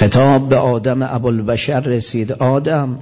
خطاب به آدم ابوالبشر رسید. آدم،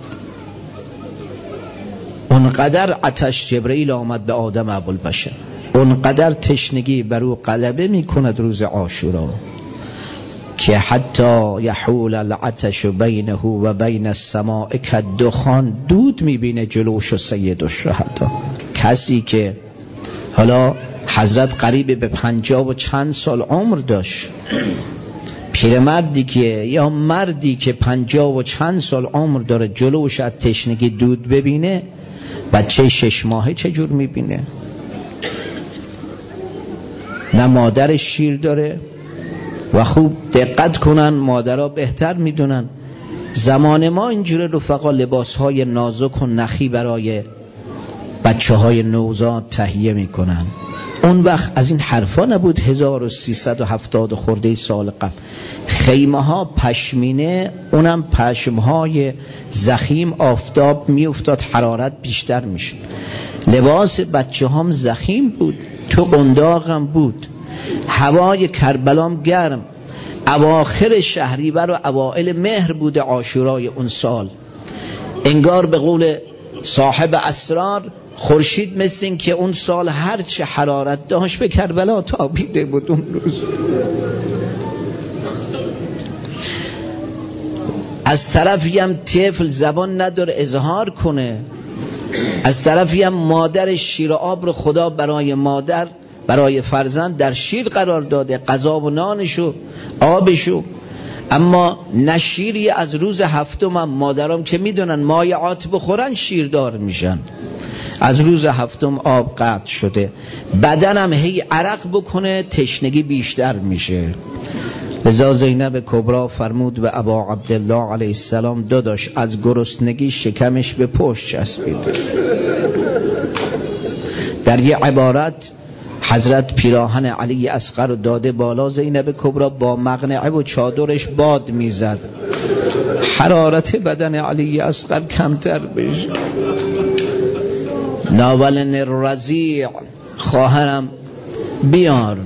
اونقدر عطش جبرئیل آمد به آدم ابوالبشر، اونقدر تشنگی بر او غلبه میکند روز عاشورا که حتی یحول العطش بینه و بین السماء کالدخان، دود میبینه جلوش و سید الشهدا. کسی که حالا حضرت قریب به 50 و چند سال عمر داشت، پیرمردی که یا مردی که 50 و چند سال عمر داره جلوش از تشنگی دود ببینه، بچه 6 ماهه چجور میبینه؟ نه مادرش شیر داره. و خوب دقت کنن، مادرها بهتر میدونن. زمان ما اینجوره رفقا لباسهای نازک و نخی برای بچه های نوزاد تهیه میکنن. اون وقت از این حرفا نبود. 1370 خورده سال قبل خیمه ها پشمینه، اونم پشمهای زخیم، آفتاب میافتاد حرارت بیشتر میشد. لباس بچه هم زخیم بود، تو قنداقم بود. هوای کربلام گرم، اواخر شهریور و اوائل مهر بوده عاشورای اون سال. انگار به قول صاحب اسرار خورشید مثل این که اون سال هر چه حرارت داشت به کربلا تابیده بود اون روز. از طرفی هم طفل زبان نداره اظهار کنه، از طرفی هم مادر شیر و آب رو خدا برای مادر، برای فرزند در شیر قرار داده، غذا و نانشو آبشو. اما نشیری از روز هفتم هم مادرام که میدونن مایعات بخورن شیردار میشن. از روز هفتم آب قطع شده، بدنم هی عرق بکنه تشنگی بیشتر میشه. لذا زینب کبرا فرمود به ابا عبدالله علیه السلام داداش از گرسنگی شکمش به پشت چسبید. در یه عبارت حضرت پیراهن علی اصغر رو داده بالا، زینب کبرا با مقنعه و چادرش باد میزد حرارت بدن علی اصغر کمتر بشه. ناولن الرضیع، خواهرم بیار.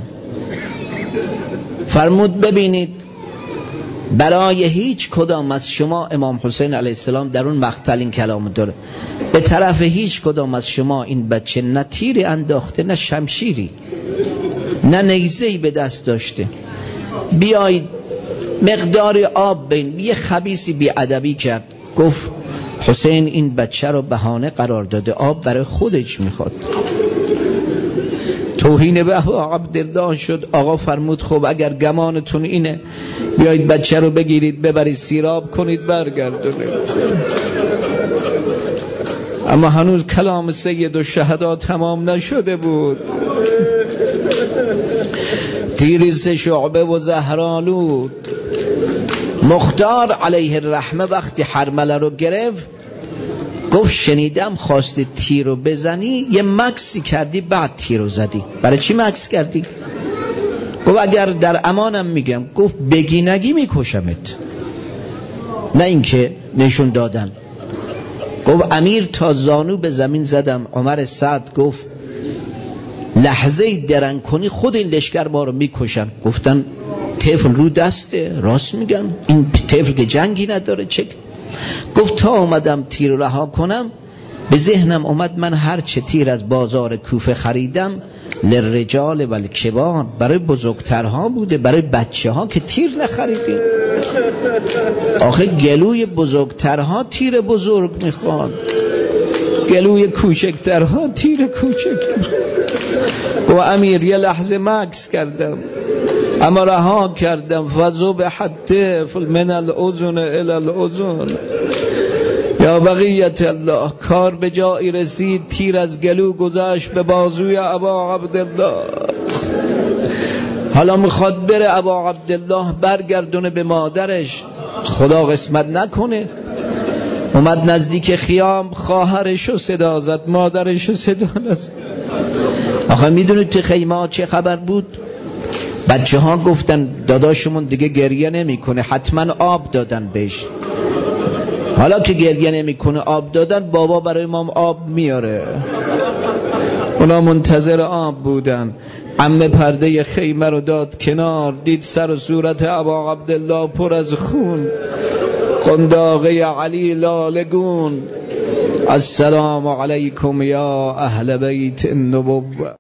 فرمود ببینید برای هیچ کدام از شما، امام حسین علیه السلام در اون مقتل این کلام داره، به طرف هیچ کدام از شما این بچه نه تیری انداخته، نه شمشیری، نه نیزه‌ای به دست داشته. بیایید مقدار آب بین. یه خبیثی بیادبی کرد، گفت حسین این بچه رو بهانه قرار داده، آب برای خودش میخواد. توهین به ابا عبدالله شد. آقا فرمود خب اگر گمانتون اینه بیایید بچه رو بگیرید ببرید سیراب کنید برگردونید. اما هنوز کلام سید الشهدا تمام نشده بود. تیری 3 شعبه و زهرالود. مختار علیه الرحمه وقتی حرمله رو گرفت گفت شنیدم خواستی تیر رو بزنی یه مکسی کردی بعد تیر رو زدی. برای چی مکس کردی؟ گفت اگر در امانم میگم. گفت بگی نگی میکشمت، نه اینکه نشون دادن. گفت امیر تا زانو به زمین زدم. عمر سعد گفت لحظه درنگ کنی خود این لشکر ما رو میکشن. گفتن طفل رو دسته، راست میگم، این طفل که جنگی نداره چه. گفت تا اومدم تیر رها کنم به ذهنم اومد من هر چه تیر از بازار کوفه خریدم للرجال والکبار، برای بزرگترها بوده، برای بچه ها که تیر نخریدیم. آخه گلوی بزرگترها تیر بزرگ میخواد، گلوی کوچکترها تیر کوچک. و امیر یه لحظه مکس کردم اما رها کردم. فذبح الطفل من الاذن الی الاذن. یا بقیت الله، کار به جایی رسید، تیر از گلو گذشت به بازوی ابا عبدالله. حالا میخواد بره ابا عبدالله برگردونه به مادرش، خدا قسمت نکنه. اومد نزدیک خیام، خواهرشو صدا زد، مادرشو صدا نزد. آخه میدونید تو خیمه چه خبر بود؟ بچه ها گفتن داداشمون دیگه گریه نمی کنه، حتما آب دادن بهش. حالا که گریه نمی کنه آب دادن، بابا برای امام آب میاره. اونا منتظر آب بودن. عمه پرده خیمه رو داد کنار، دید سر و صورت ابا عبدالله پر از خون، قنداقه علی لالگون. السلام علیکم یا اهل بیت النبوة.